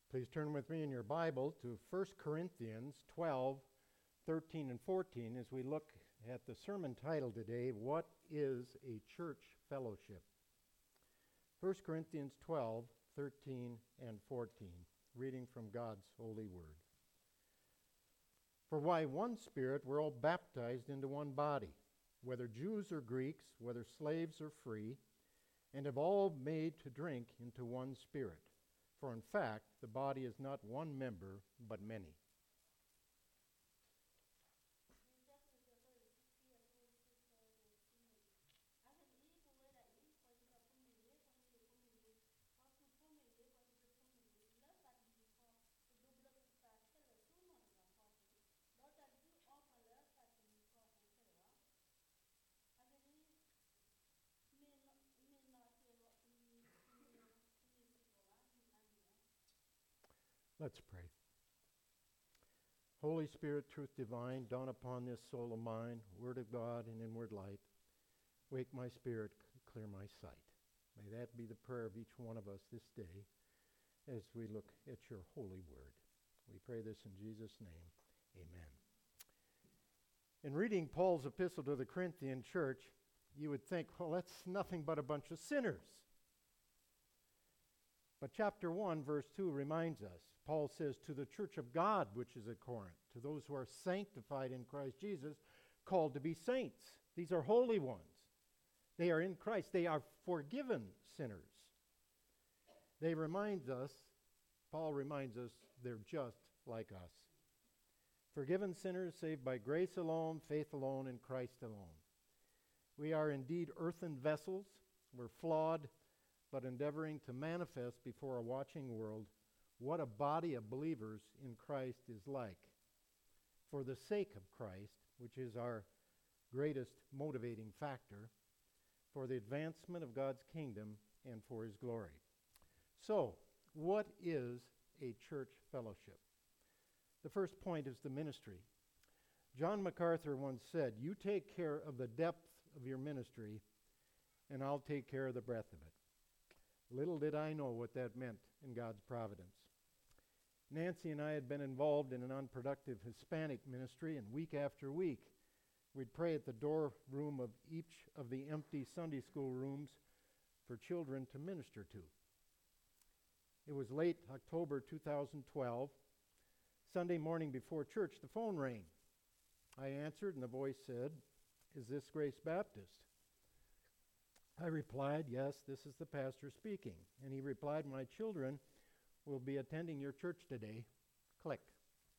Please turn with me in your Bible to 1 Corinthians 12, 13, and 14 as we look at the sermon title today, What is a Church Fellowship? 1 Corinthians 12, 13, and 14, reading from God's holy word. For by one Spirit we're all baptized into one body, whether Jews or Greeks, whether slaves or free, and have all made to drink into one Spirit. For in fact, the body is not one member, but many. Let's pray. Holy Spirit, truth divine, dawn upon this soul of mine, word of God and inward light. Wake my spirit, clear my sight. May that be the prayer of each one of us this day as we look at your holy word. We pray this in Jesus' name. Amen. In reading Paul's epistle to the Corinthian church, you would think, well, that's nothing but a bunch of sinners. But chapter 1, verse 2 reminds us, Paul says, to the church of God which is at Corinth, to those who are sanctified in Christ Jesus, called to be saints. These are holy ones. They are in Christ. They are forgiven sinners. Paul reminds us, they're just like us. Forgiven sinners saved by grace alone, faith alone, in Christ alone. We are indeed earthen vessels. We're flawed, but endeavoring to manifest before a watching world what a body of believers in Christ is like. For the sake of Christ, which is our greatest motivating factor, for the advancement of God's kingdom and for His glory. So, what is a church fellowship? The first point is the ministry. John MacArthur once said, "You take care of the depth of your ministry, and I'll take care of the breadth of it." Little did I know what that meant in God's providence. Nancy and I had been involved in an unproductive Hispanic ministry, and week after week, we'd pray at the door room of each of the empty Sunday school rooms for children to minister to. It was late October 2012. Sunday morning before church, the phone rang. I answered, and the voice said, "Is this Grace Baptist?" I replied, "Yes, this is the pastor speaking." And he replied, "My children will be attending your church today." Click.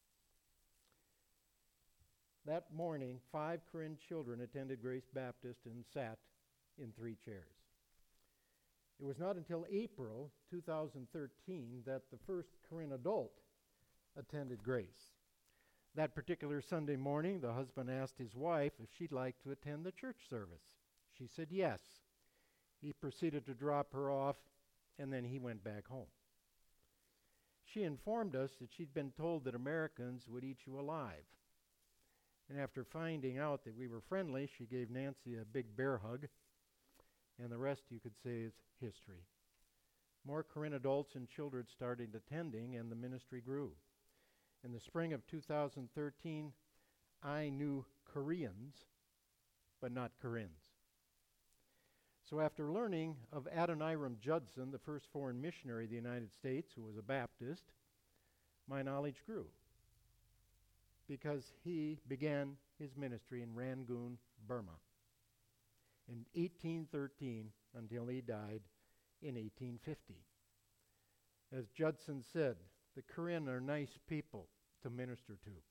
That morning, 5 Corinne children attended Grace Baptist and sat in 3 chairs. It was not until April 2013 that the first Corinne adult attended Grace. That particular Sunday morning, the husband asked his wife if she'd like to attend the church service. She said yes. He proceeded to drop her off, and then he went back home. She informed us that she'd been told that Americans would eat you alive. And after finding out that we were friendly, she gave Nancy a big bear hug, and the rest, you could say, is history. More Corinne adults and children started attending, and the ministry grew. In the spring of 2013, I knew Koreans, but not Corinnes. So after learning of Adoniram Judson, the first foreign missionary of the United States, who was a Baptist, my knowledge grew because he began his ministry in Rangoon, Burma, in 1813 until he died in 1850. As Judson said, the Korean are nice people to minister to.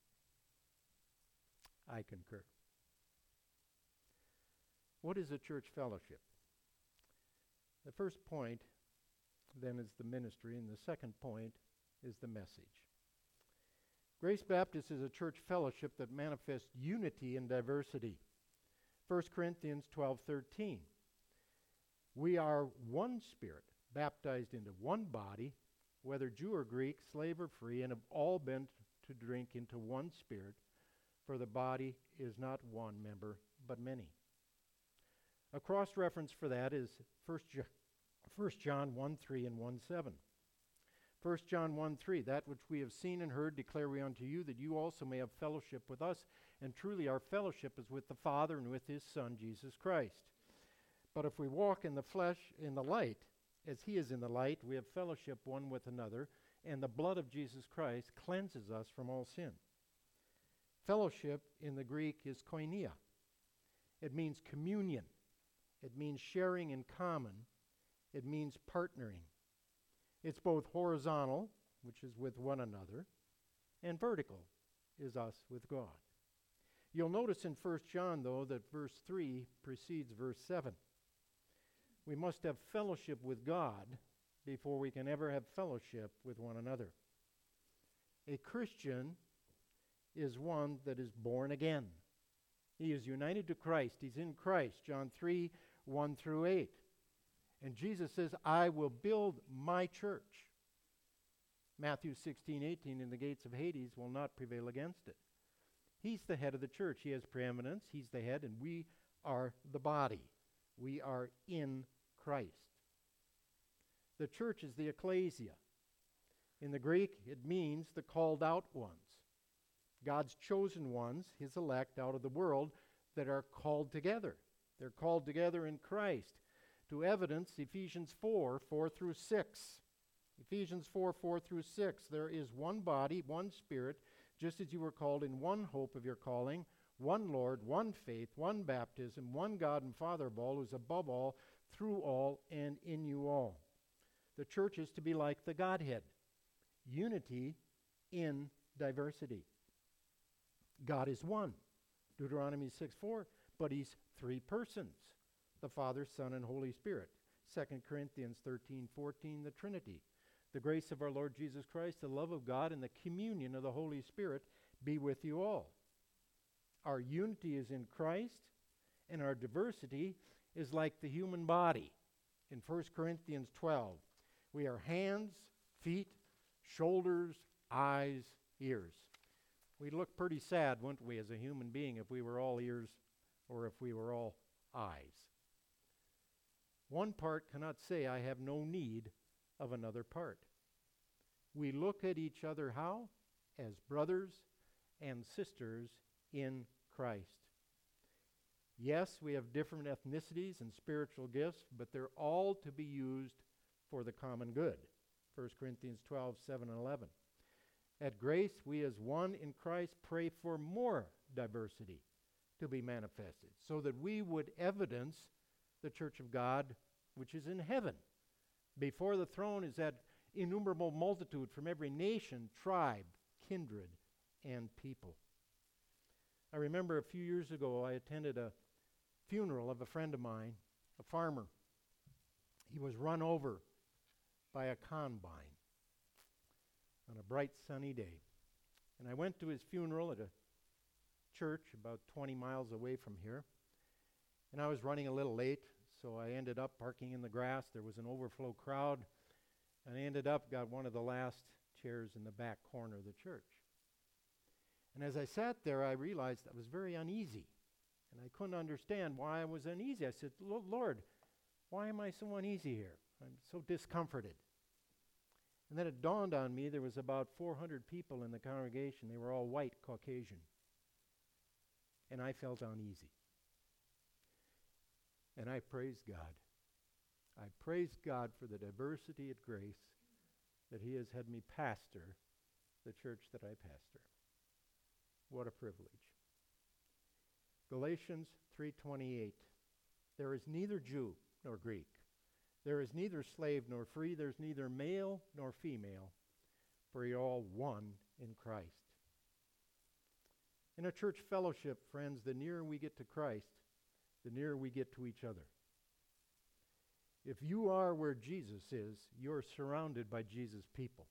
I concur. What is a church fellowship? The first point, then, is the ministry, and the second point is the message. Grace Baptist is a church fellowship that manifests unity in diversity. 1 Corinthians 12:13. We are one Spirit, baptized into one body, whether Jew or Greek, slave or free, and have all been to drink into one Spirit, for the body is not one member, but many. A cross-reference for that is 1 John 1:3 and 1:7. 1 John 1:3, that which we have seen and heard declare we unto you, that you also may have fellowship with us. And truly our fellowship is with the Father and with his Son, Jesus Christ. But if we walk in the flesh, in the light, as he is in the light, we have fellowship one with another, and the blood of Jesus Christ cleanses us from all sin. Fellowship in the Greek is koinonia. It means communion. It means sharing in common. It means partnering. It's both horizontal, which is with one another, and vertical, is us with God. You'll notice in 1 John, though, that verse 3 precedes verse 7. We must have fellowship with God before we can ever have fellowship with one another. A Christian is one that is born again. He is united to Christ. He's in Christ. John 3, 1 through 8. And Jesus says, I will build my church. Matthew 16, 18, and the gates of Hades will not prevail against it. He's the head of the church. He has preeminence. He's the head, and we are the body. We are in Christ. The church is the ecclesia. In the Greek, it means the called out ones. God's chosen ones, his elect out of the world, that are called together. They're called together in Christ to evidence Ephesians 4, 4 through 6. Ephesians 4, 4 through 6. There is one body, one Spirit, just as you were called in one hope of your calling, one Lord, one faith, one baptism, one God and Father of all, who is above all, through all, and in you all. The church is to be like the Godhead, unity in diversity. God is one, Deuteronomy 6:4, but he's three persons, the Father, Son, and Holy Spirit. 2 Corinthians 13:14, the Trinity. The grace of our Lord Jesus Christ, the love of God, and the communion of the Holy Spirit be with you all. Our unity is in Christ, and our diversity is like the human body. In 1 Corinthians 12, we are hands, feet, shoulders, eyes, ears. We'd look pretty sad, wouldn't we, as a human being, if we were all ears or if we were all eyes. One part cannot say, I have no need of another part. We look at each other how? As brothers and sisters in Christ. Yes, we have different ethnicities and spiritual gifts, but they're all to be used for the common good. 1 Corinthians 12, 7 and 11. At Grace, we as one in Christ pray for more diversity to be manifested, so that we would evidence the church of God which is in heaven. Before the throne is that innumerable multitude from every nation, tribe, kindred, and people. I remember a few years ago I attended a funeral of a friend of mine, a farmer. He was run over by a combine on a bright sunny day. And I went to his funeral at a church about 20 miles away from here. And I was running a little late, so I ended up parking in the grass. There was an overflow crowd, and I got one of the last chairs in the back corner of the church. And as I sat there, I realized I was very uneasy, and I couldn't understand why I was uneasy. I said, Lord, why am I so uneasy here? I'm so discomforted. And then it dawned on me there was about 400 people in the congregation. They were all white, Caucasian. And I felt uneasy. And I praised God. I praised God for the diversity at Grace that he has had me pastor the church that I pastor. What a privilege. Galatians 3:28. There is neither Jew nor Greek. There is neither slave nor free. There's neither male nor female, for you're all one in Christ. In a church fellowship, friends, the nearer we get to Christ, the nearer we get to each other. If you are where Jesus is, you're surrounded by Jesus' people.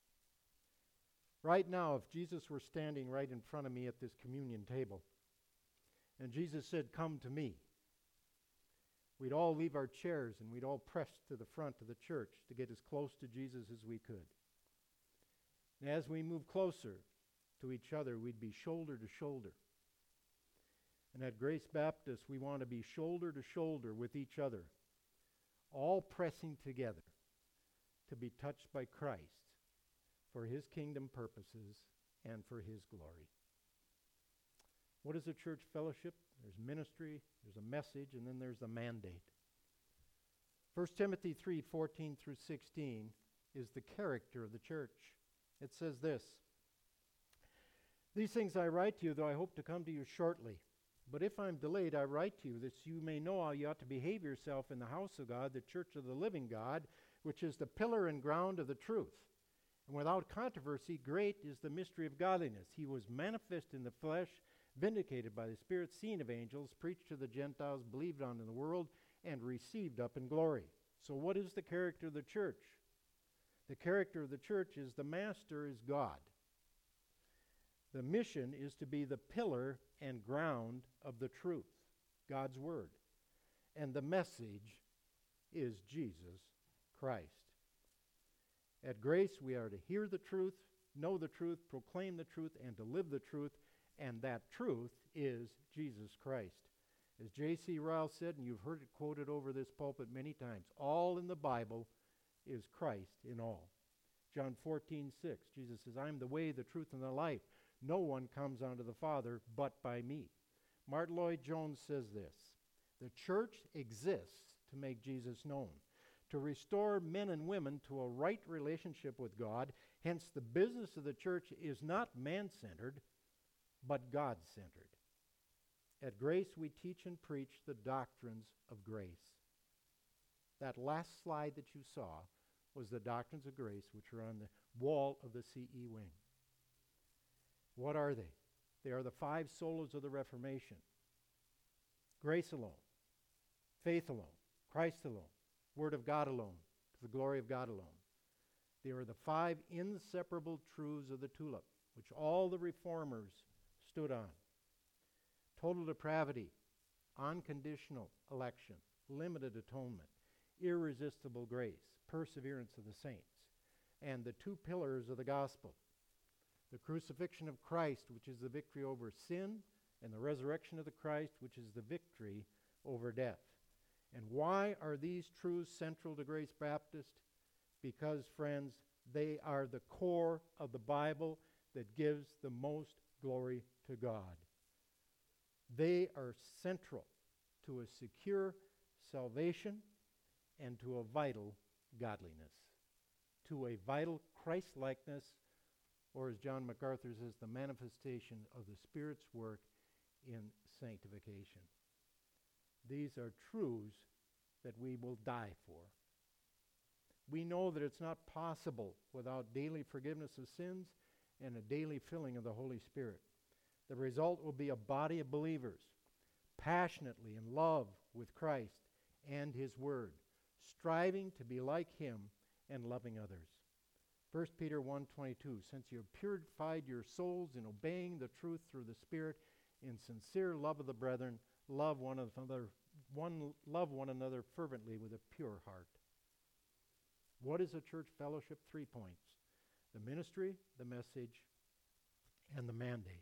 Right now, if Jesus were standing right in front of me at this communion table, and Jesus said, come to me, we'd all leave our chairs and we'd all press to the front of the church to get as close to Jesus as we could. And as we move closer to each other, we'd be shoulder to shoulder. And at Grace Baptist, we want to be shoulder to shoulder with each other, all pressing together to be touched by Christ for his kingdom purposes and for his glory. What is a church fellowship? There's ministry, there's a message, and then there's a mandate. 1 Timothy 3:14 through 16 is the character of the church. It says this, "These things I write to you, though I hope to come to you shortly. But if I'm delayed, I write to you that you may know how you ought to behave yourself in the house of God, the church of the living God, which is the pillar and ground of the truth. And without controversy, great is the mystery of godliness. He was manifest in the flesh, vindicated by the Spirit, seen of angels, preached to the Gentiles, believed on in the world, and received up in glory." So what is the character of the church? The character of the church is the master is God. The mission is to be the pillar and ground of the truth, God's word. And the message is Jesus Christ. At Grace, we are to hear the truth, know the truth, proclaim the truth, and to live the truth, and that truth is Jesus Christ. As J.C. Ryle said, and you've heard it quoted over this pulpit many times, all in the Bible is Christ in all. John 14:6, Jesus says, "I am the way, the truth, and the life. No one comes unto the Father but by me." Martin Lloyd-Jones says this, "The church exists to make Jesus known, to restore men and women to a right relationship with God. Hence, the business of the church is not man-centered, but God-centered. At Grace, we teach and preach the doctrines of grace." That last slide that you saw was the doctrines of grace, which are on the wall of the CE wing. What are they? They are the 5 solas of the Reformation. Grace alone, faith alone, Christ alone, Word of God alone, to the glory of God alone. They are the 5 inseparable truths of the tulip, which all the reformers stood on. Total depravity, unconditional election, limited atonement, irresistible grace, perseverance of the saints, and the 2 pillars of the gospel. The crucifixion of Christ, which is the victory over sin, and the resurrection of the Christ, which is the victory over death. And why are these truths central to Grace Baptist? Because, friends, they are the core of the Bible that gives the most glory to God. They are central to a secure salvation and to a vital godliness, to a vital Christ-likeness, or as John MacArthur says, the manifestation of the Spirit's work in sanctification. These are truths that we will die for. We know that it's not possible without daily forgiveness of sins and a daily filling of the Holy Spirit. The result will be a body of believers passionately in love with Christ and His Word, striving to be like Him and loving others. 1 Peter 1:22, "Since you have purified your souls in obeying the truth through the Spirit, in sincere love of the brethren, love one another fervently with a pure heart." What is a church fellowship? 3 points: the ministry, the message, and the mandate.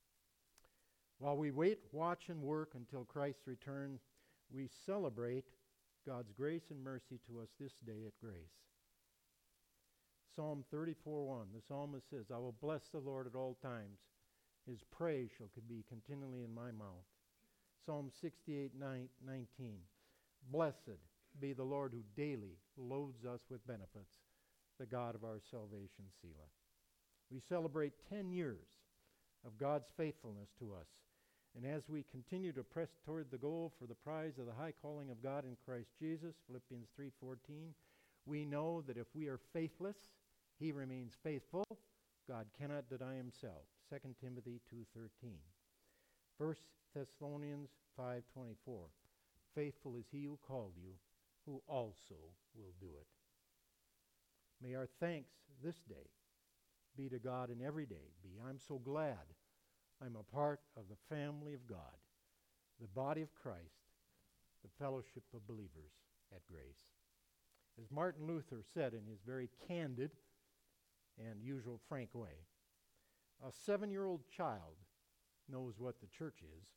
While we wait, watch, and work until Christ's return, we celebrate God's grace and mercy to us this day at Grace. Psalm 34:1, the psalmist says, "I will bless the Lord at all times. His praise shall be continually in my mouth." Psalm 68:19, "Blessed be the Lord who daily loads us with benefits, the God of our salvation, Selah." We celebrate 10 years of God's faithfulness to us. And as we continue to press toward the goal for the prize of the high calling of God in Christ Jesus, Philippians 3:14, we know that if we are faithless, He remains faithful. God cannot deny Himself. 2 Timothy 2:13. 1 Thessalonians 5:24, "Faithful is He who called you, who also will do it." May our thanks this day be to God, and every day be, "I'm so glad I'm a part of the family of God, the body of Christ, the fellowship of believers at Grace." As Martin Luther said in his very candid and usual frank way, a 7-year-old child knows what the church is: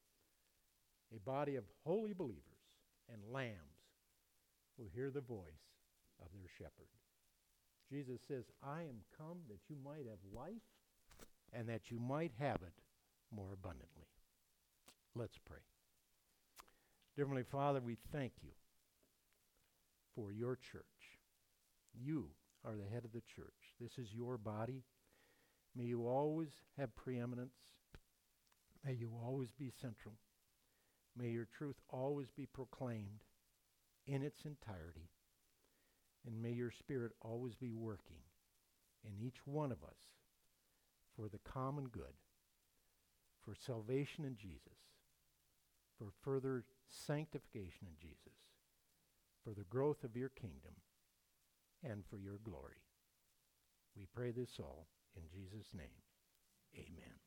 a body of holy believers and lambs who hear the voice of their shepherd. Jesus says, I am come that you might have life and that you might have it more abundantly. Let's pray. Dear Heavenly Father, we thank you for your church. You are the head of the church. This is your body. May you always have preeminence. May you always be central. May your truth always be proclaimed in its entirety. And may your Spirit always be working in each one of us for the common good, for salvation in Jesus, for further sanctification in Jesus, for the growth of your kingdom, and for your glory. We pray this all in Jesus' name. Amen.